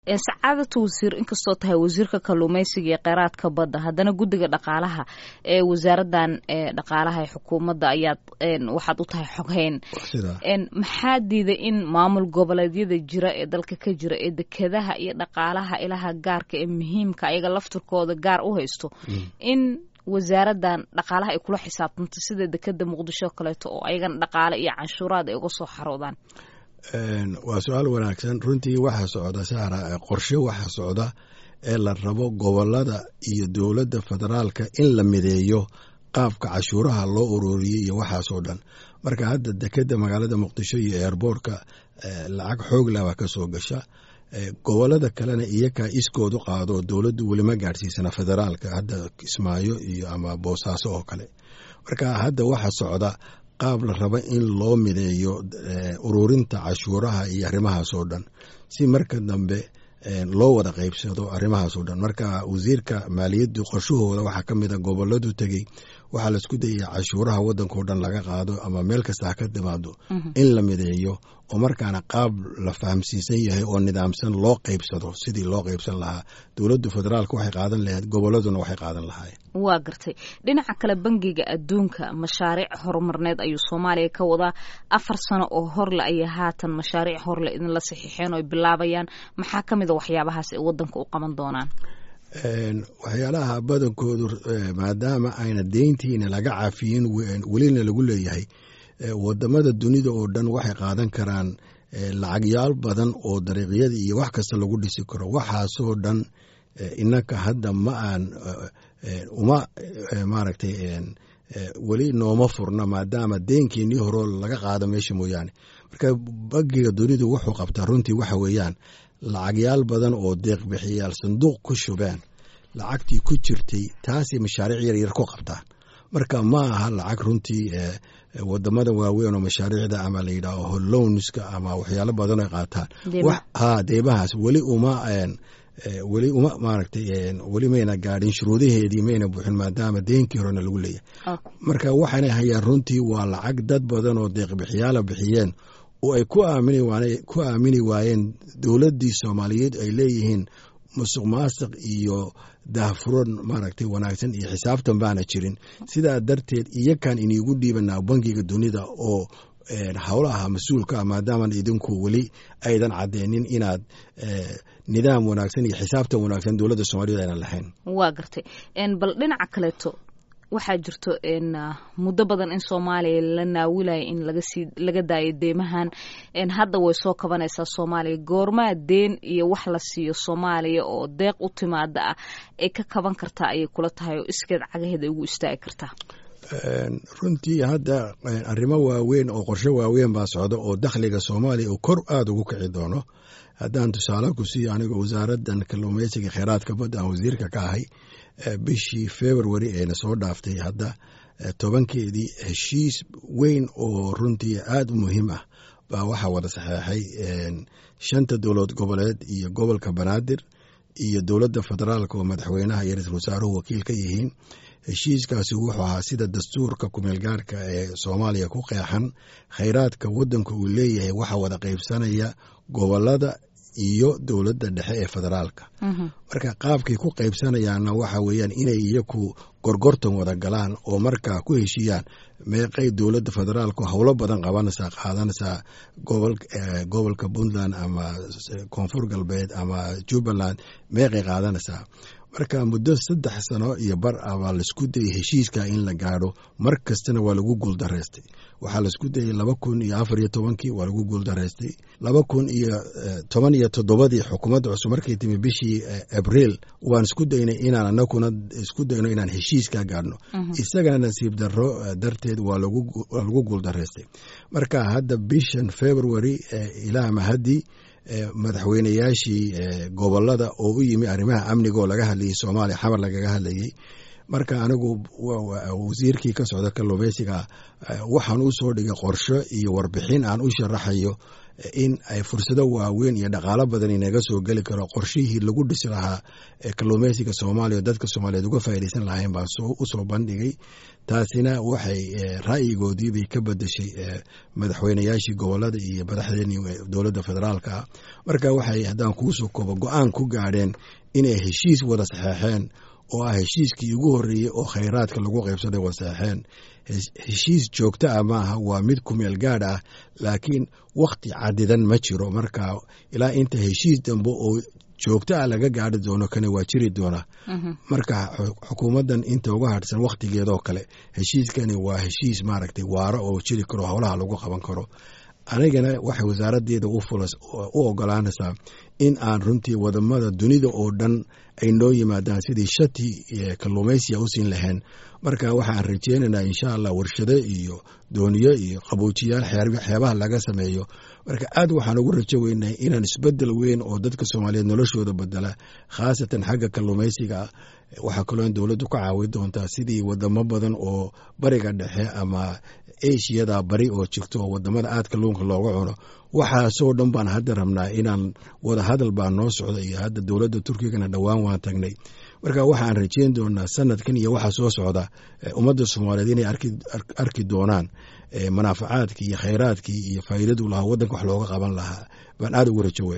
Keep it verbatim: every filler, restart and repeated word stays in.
sacaadatu wasiir inkastoo tahay wasiirka kalluumaysiga iyo kheyraadka badda haddana guddiga dhaqaalaha ee wasaaradan dhaqaalaha ee xukuumadda ayaad waxaad u tahay xoghayn maxaa diiday in maamul goboleedyada jira ee dalka ka jira ee dekedaha iyo dhaqaalaha ilaha gaarka ee muhiimka ayaga laftirkooda gaar u haysto in wasaaradan dhaqaalaha ay kula xisaabtanto sida dekeda muqdisho kaleeto oo ayagana dhaqaale iyo canshuuraad ay uga soo xaroodaan? waa su-aal wanaagsan. runtii waxaa socda saara qorshe waxaa socda ee la rabo gobolada iyo dowladda federaalka in la mideeyo qaabka cashuuraha loo ururiyey iyo waxaasoo dhan. marka hadda dekeda magaalada muqdisho iyo airboortka lacag xoog leh baa ka soo gasha. gobolada kalena iyakaa iskoodu qaado dowladdu welima gaadhsiisana federaalka hadda kismaayo iyo ama boosaaso oo kale. marka hadda waxaa socda qaab la raba in loo mideeyo ururinta cashuuraha iyo arrimahaasoo dhan si marka dambe loo wada qaybsado arrimahaasoo dhan. marka wasiirka maaliyaddu qorshahooda waxaa ka mid a goboladu tegey waxaa laisku dayaya cashuuraha waddankao dhan laga qaado ama meel kasta ha ka timaado in la mideeyo oo markaana qaab la fahamsiisan yahay oo nidaamsan loo qaybsado sidii loo qaybsan lahaa. dowladdu federaalka waxay qaadan lahayd, goboladuna waxay qaadan lahaayeen. waa gartay. dhinaca kale bangiga adduunka mashaariic horumarneed ayuu soomaaliya ka wadaa. afar sano oo horle ayay haatan mashaariic horle idinla saxiixeen oo ay bilaabayaan. maxaa ka mid a waxyaabahaas ay waddanka u qaban doonaan? waxyaalaha badankoodu maadaama ayna deyntiina laga cafiyin welina lagu leeyahay, wadamada dunida oo dhan waxay qaadan karaan lacagyaal badan oo dariiqyada iyo wax kasta lagu dhisi karo. waxaasoo dhan inaka hadda ma aan uma maaragtay weli nooma furna maadaama deenkeenii horoo laga qaado meesha mooyaane. marka bangiga dunidu wuxuu qabtaa runtii waxa weeyaan lacagyaal badan oo deeq bixiyaal sanduuq ku shubeen lacagtii ku jirtay taasay mashaariic yar yar ku qabtaan. marka ma aha lacag runtii wadamada waaweyn oo mashaariicda ama la yidhaaho loanska ama waxyaalo badan ay qaataan ha deymahaas weli uma weli uma maaragtay weli mayna gaadhin shuruudaheedii mayna buuxin maadaama deenkii horena lagu leeyahay. marka waxaanay hayaan runtii waa lacag dad badan oo deeq bixiyaala bixiyeen oo ay ku aamini ku aamini waayeen dowladdii soomaaliyeed ay leeyihiin musuq maasuq iyo daahfuran maaragtay wanaagsan iyo xisaabtan baana jirin. sidaa darteed iyakan iniigu dhiibanaa bangiga dunida oo howlaha mas-uulka ah maadaaman idinku weli aydan caddeenin inaad nidaam wanaagsan iyo xisaabtan wanaagsan dowladda soomaaliyeed aynan lahayn. waa gartay. bal dhinaca kaleeto waxaa jirto muddo badan in soomaaliya la naawilaya in lagasii laga daayo deymahan. hadda way soo kabanaysaa soomaaliya. goormaa deen iyo wax la siiyo soomaaliya oo deeq u timaada ah ay ka kaban kartaa ayay kula tahay oo iskeed cagaheeda ugu istaagi kartaa? runtii hadda arrimo waaweyn oo qorshe waaweyn baa socda oo dakhliga soomaaliya uu kor aada ugu kici doono. haddaan tusaale ku siiyo anigoo wasaaraddan kalluumaysiga kheyraadka badda aan wasiirka ka ahay, bishii february eena soo dhaaftay hadda tobankeedii heshiis weyn oo runtii aada u muhiim ah baa waxaa wada saxeexay shanta dowlad goboleed iyo gobolka banaadir iyo dowladda federaalka oo madaxweynaha iyo ra-iisul wasaaruhu wakiil ka yihiin. heshiiskaasi wuxuu ahaa sida dastuurka kumeelgaarka ee soomaaliya ku qeexan kheyraadka waddanka uu leeyahay waxaa wada qaybsanaya gobolada iyo dowladda dhexe ee federaalka. marka qaabkay ku qaybsanayaanna waxa weeyaan inay iyaku gorgortan wada galaan oo markaa ku heshiiyaan meeqay dowladda federaalku howlo badan qabanaysaa qaadanaysaa gobol gobolka puntland ama koonfur galbeed ama jubbaland meeqay qaadanaysaa. marka muddo saddex sano iyo bar ah baa laisku dayay heshiiska in la gaadho. mar kastana waa lagu guuldaraystay. waxaa laisku dayay laba kun iyo afar iyo tobankii waa lagu guuldaraystay. laba kun iyo toban iyo toddobadii xukuumadda cusub markay timi bishii abriil waan isku daynay inaan anaguna isku dayno inaan heshiiska gaadhno. isagana nasiib darro darteed waa lagu guuldaraystay. marka hadda bishan february ilaa mahadii madaxweynayaashii gobolada oo u yimi arrimaha amniga oo laga hadlayay soomaaliya xamar lagaga hadlayay marka anigu wasiirkii ka socda kalluumaysiga waxaan u soo dhigay qorsho iyo warbixin aan u sharaxayo in ay fursado waaweyn iyo dhaqaalo badan inaga soo geli karo qorshihii lagu dhisi lahaa kalluumaysiga soomaaliya oo dadka soomaaliyeed uga faa'iidaysan lahayn baan u soo bandhigay. taasina waxay ra'yigoodii bay ka bedeshay madaxweynayaashii gobolada iyo madaxdeenii dowladda federaalka. marka waxay haddaan kuu soo koobo go-aan ku gaadheen inay heshiis wada saxeexeen oo ah heshiiskii ugu horreeyey oo khayraadka lagu qaybsaday wada saxeexeen. heshiis joogto ah maaha, waa mid ku meel gaadh ah, laakiin wakhti cadidan ma jiro. marka ilaa inta heshiis dambe oo joogto ah laga gaadhi doono kane waa jiri doona. marka xukuumaddan inta uga hadhsan wakhtigeedoo kale heshiiskani waa heshiis maaragtay waaro oo jiri karo, howlaha lagu qaban karo. anigana waxay wasaaraddeeda u fulas u ogolaanaysaa in aan runtii wadamada dunida oo dhan ay noo yimaadaan sidii shati kalluumaysiya u siin lahayn. marka waxaan rajeynaynaa insha allah warshado iyo dooniyo iyo qaboojiyaal xeebaha laga sameeyo. marka aad waxaan ugu rajo weynahay inaan isbedel weyn oo dadka soomaaliyeed noloshooda bedela, khaasatan xagga kalluumaysiga. waxaa kaloo in dowladdu ka caawin doontaa sidii wadamo badan oo bariga dhexe ama ashiyada bari oo jirto oo wadamada aad kalluunka looga cuno. waxaasoo dhan baan hadda rabnaa inaan wada hadal baa noo socda, iyo hadda dowladda turkigana dhowaan waan tagnay. marka waxaan rajeyn doonaa sanadkan iyo waxa soo socda ummadda soomaaliyeed inay arki doonaan manaafacaadkii iyo khayraadkii iyo faa'iidadu lahaa waddanka wax looga qaban lahaa baan aad ugu rajo weyn.